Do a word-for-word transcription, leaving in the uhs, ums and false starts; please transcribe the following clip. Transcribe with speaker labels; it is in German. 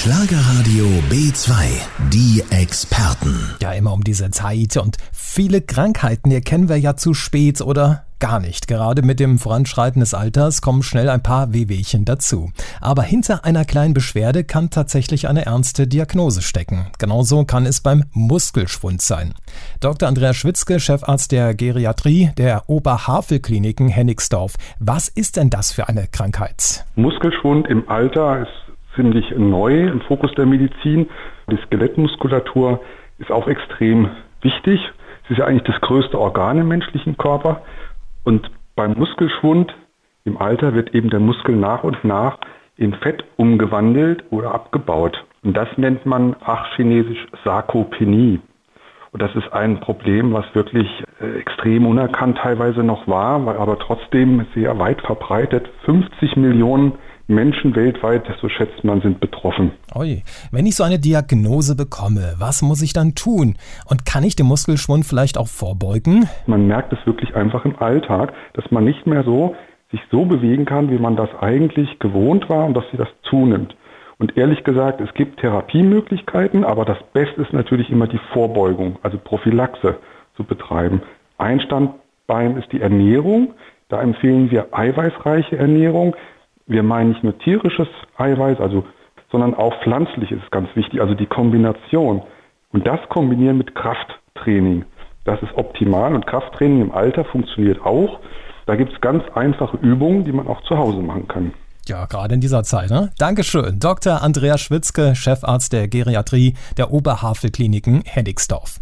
Speaker 1: Schlagerradio B zwei, die Experten.
Speaker 2: Ja, immer um diese Zeit und viele Krankheiten erkennen wir ja zu spät oder gar nicht. Gerade mit dem Voranschreiten des Alters kommen schnell ein paar Wehwehchen dazu. Aber hinter einer kleinen Beschwerde kann tatsächlich eine ernste Diagnose stecken. Genauso kann es beim Muskelschwund sein. Doktor Andreas Schwitzke, Chefarzt der Geriatrie der Oberhavel-Kliniken Hennigsdorf. Was ist denn das für eine Krankheit?
Speaker 3: Muskelschwund im Alter ist ziemlich neu im Fokus der Medizin. Die Skelettmuskulatur ist auch extrem wichtig. Es ist ja eigentlich das größte Organ im menschlichen Körper. Und beim Muskelschwund im Alter wird eben der Muskel nach und nach in Fett umgewandelt oder abgebaut. Und das nennt man fachchinesisch Sarkopenie. Und das ist ein Problem, was wirklich äh, extrem unerkannt teilweise noch war, aber trotzdem sehr weit verbreitet. fünfzig Millionen Menschen weltweit, so schätzt man, sind betroffen.
Speaker 2: Ui, wenn ich so eine Diagnose bekomme, was muss ich dann tun? Und kann ich dem Muskelschwund vielleicht auch vorbeugen?
Speaker 3: Man merkt es wirklich einfach im Alltag, dass man nicht mehr so sich so bewegen kann, wie man das eigentlich gewohnt war und dass sie das zunimmt. Und ehrlich gesagt, es gibt Therapiemöglichkeiten, aber das Beste ist natürlich immer die Vorbeugung, also Prophylaxe zu betreiben. Ein Standbein ist die Ernährung. Da empfehlen wir eiweißreiche Ernährung. Wir meinen nicht nur tierisches Eiweiß, also, sondern auch pflanzliches ist ganz wichtig, also die Kombination. Und das kombinieren mit Krafttraining. Das ist optimal und Krafttraining im Alter funktioniert auch. Da gibt es ganz einfache Übungen, die man auch zu Hause machen kann.
Speaker 2: Ja, gerade in dieser Zeit, ne? Dankeschön. Doktor Andreas Schwitzke, Chefarzt der Geriatrie der Oberhavel-Kliniken Hennigsdorf.